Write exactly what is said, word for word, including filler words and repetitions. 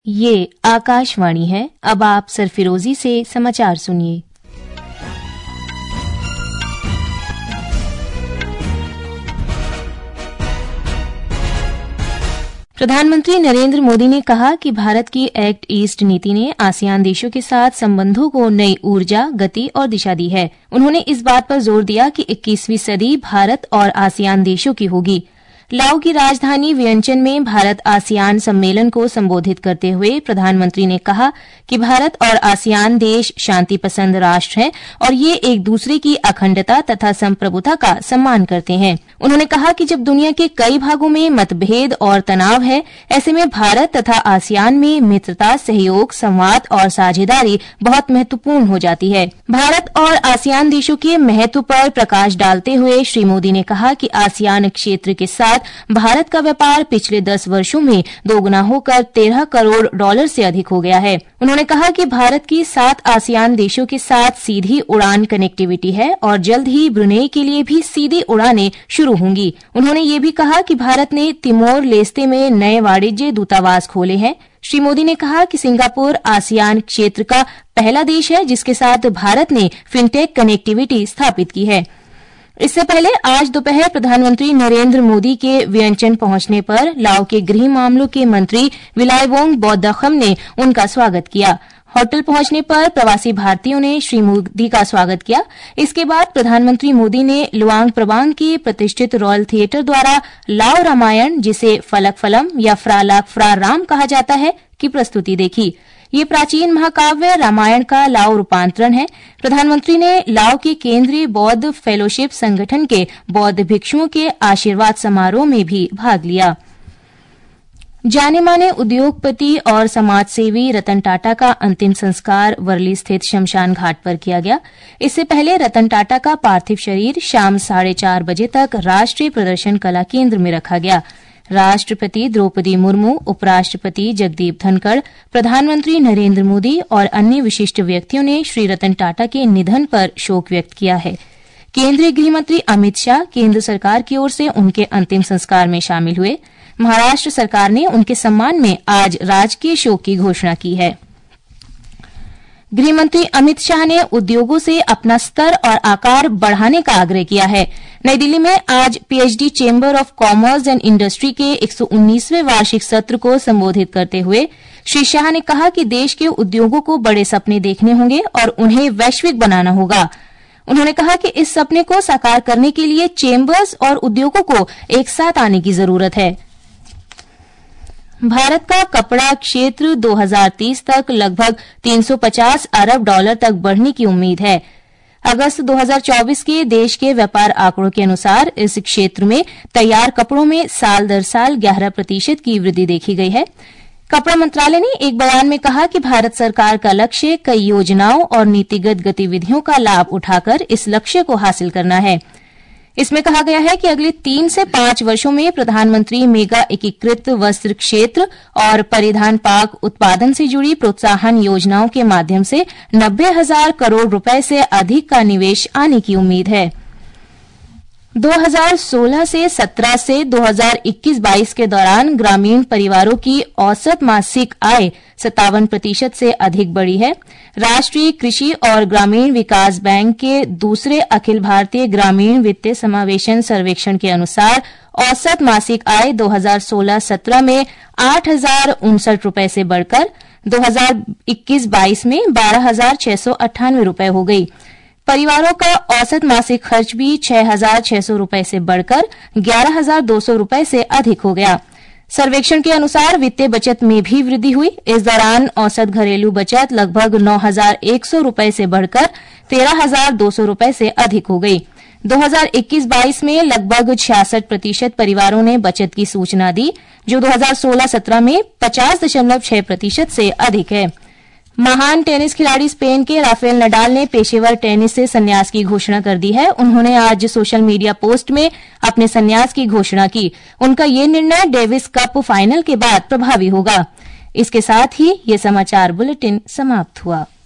ये आकाशवाणी है। अब आप सरफिरोजी से समाचार सुनिए। प्रधानमंत्री नरेंद्र मोदी ने कहा कि भारत की एक्ट ईस्ट नीति ने आसियान देशों के साथ संबंधों को नई ऊर्जा, गति और दिशा दी है। उन्होंने इस बात पर जोर दिया कि इक्कीसवीं सदी भारत और आसियान देशों की होगी। लाओ की राजधानी वियंचन में भारत आसियान सम्मेलन को संबोधित करते हुए प्रधानमंत्री ने कहा कि भारत और आसियान देश शांति पसंद राष्ट्र हैं और ये एक दूसरे की अखंडता तथा संप्रभुता का सम्मान करते हैं। उन्होंने कहा कि जब दुनिया के कई भागों में मतभेद और तनाव है, ऐसे में भारत तथा आसियान में मित्रता, सहयोग, संवाद और साझेदारी बहुत महत्वपूर्ण हो जाती है। भारत और आसियान देशों के महत्व पर प्रकाश डालते हुए श्री मोदी ने कहा कि आसियान क्षेत्र के साथ भारत का व्यापार पिछले दस वर्षों में दोगुना होकर तेरह करोड़ डॉलर से अधिक हो गया है। उन्होंने कहा कि भारत की सात आसियान देशों के साथ सीधी उड़ान कनेक्टिविटी है और जल्द ही ब्रुनेई के लिए भी सीधी उड़ानें शुरू होंगी। उन्होंने ये भी कहा कि भारत ने तिमोर लेस्ते में नए वाणिज्य दूतावास खोले हैं। श्री मोदी ने कहा कि सिंगापुर आसियान क्षेत्र का पहला देश है जिसके साथ भारत ने फिनटेक कनेक्टिविटी स्थापित की है। इससे पहले आज दोपहर प्रधानमंत्री नरेंद्र मोदी के वियंचन पहुंचने पर लाओ के गृह मामलों के मंत्री विलायवोंग बौद्दखम ने उनका स्वागत किया। होटल पहुंचने पर प्रवासी भारतीयों ने श्री मोदी का स्वागत किया। इसके बाद प्रधानमंत्री मोदी ने लुआंग प्रबांग के प्रतिष्ठित रॉयल थिएटर द्वारा लाओ रामायण, जिसे फलक फलम या फ्रालाक फ्रा राम कहा जाता है, की प्रस्तुति देखी। ये प्राचीन महाकाव्य रामायण का लाओ रूपांतरण है। प्रधानमंत्री ने लाओ के केंद्रीय बौद्ध फेलोशिप संगठन के बौद्ध भिक्षुओं के आशीर्वाद समारोह में भी भाग लिया। जाने माने उद्योगपति और समाजसेवी रतन टाटा का अंतिम संस्कार वर्ली स्थित शमशान घाट पर किया गया। इससे पहले रतन टाटा का पार्थिव शरीर शाम साढ़े चार बजे तक राष्ट्रीय प्रदर्शन कला केंद्र में रखा गया। राष्ट्रपति द्रौपदी मुर्मू, उपराष्ट्रपति जगदीप धनखड़, प्रधानमंत्री नरेंद्र मोदी और अन्य विशिष्ट व्यक्तियों ने श्री रतन टाटा के निधन पर शोक व्यक्त किया है। केंद्रीय गृह मंत्री अमित शाह केंद्र सरकार की ओर से उनके अंतिम संस्कार में शामिल हुए। महाराष्ट्र सरकार ने उनके सम्मान में आज राजकीय शोक की घोषणा की है। गृहमंत्री अमित शाह ने उद्योगों से अपना स्तर और आकार बढ़ाने का आग्रह किया है। नई दिल्ली में आज PhD chamber of commerce and industry के एक सौ उन्नीसवें वार्षिक सत्र को संबोधित करते हुए श्री शाह ने कहा कि देश के उद्योगों को बड़े सपने देखने होंगे और उन्हें वैश्विक बनाना होगा। उन्होंने कहा कि इस सपने को साकार करने के लिए चेंबर्स और उद्योगों को एक साथ आने की जरूरत है। भारत का कपड़ा क्षेत्र दो हज़ार तीस तक लगभग तीन सौ पचास अरब डॉलर तक बढ़ने की उम्मीद है। अगस्त दो हज़ार चौबीस के देश के व्यापार आंकड़ों के अनुसार इस क्षेत्र में तैयार कपड़ों में साल दर साल ग्यारह प्रतिशत की वृद्धि देखी गई है। कपड़ा मंत्रालय ने एक बयान में कहा कि भारत सरकार का लक्ष्य कई योजनाओं और नीतिगत गतिविधियों का लाभ उठाकर इस लक्ष्य को हासिल करना है। इसमें कहा गया है कि अगले तीन से पांच वर्षों में प्रधानमंत्री मेगा एकीकृत वस्त्र क्षेत्र और परिधान पाक उत्पादन से जुड़ी प्रोत्साहन योजनाओं के माध्यम से नब्बे हजार करोड़ रुपए से अधिक का निवेश आने की उम्मीद है। दो हज़ार सोलह से सत्रह से दो हज़ार इक्कीस बाईस के दौरान ग्रामीण परिवारों की औसत मासिक आय सत्तावन प्रतिशत से अधिक बढ़ी है। राष्ट्रीय कृषि और ग्रामीण विकास बैंक के दूसरे अखिल भारतीय ग्रामीण वित्तीय समावेशन सर्वेक्षण के अनुसार औसत मासिक आय दो हज़ार सोलह सत्रह में आठ हजार उनसठ रूपये से बढ़कर दो हज़ार इक्कीस बाईस में बारह हजार छह सौ अट्ठानवे रूपये हो गई। परिवारों का औसत मासिक खर्च भी छह हजार छह सौ रूपये से बढ़कर ग्यारह हजार दो सौ रूपये से अधिक हो गया। सर्वेक्षण के अनुसार वित्तीय बचत में भी वृद्धि हुई। इस दौरान औसत घरेलू बचत लगभग नौ हजार एक सौ रूपये से बढ़कर तेरह हजार दो सौ रूपये से अधिक हो गई। दो हज़ार इक्कीस बाईस में लगभग छियासठ प्रतिशत परिवारों ने बचत की सूचना दी, जो दो हज़ार सोलह सत्रह में पचास दशमलव छह प्रतिशत से अधिक है। महान टेनिस खिलाड़ी स्पेन के राफेल नडाल ने पेशेवर टेनिस से संन्यास की घोषणा कर दी है। उन्होंने आज सोशल मीडिया पोस्ट में अपने संन्यास की घोषणा की। उनका ये निर्णय डेविस कप फाइनल के बाद प्रभावी होगा। इसके साथ ही ये समाचार बुलेटिन समाप्त हुआ।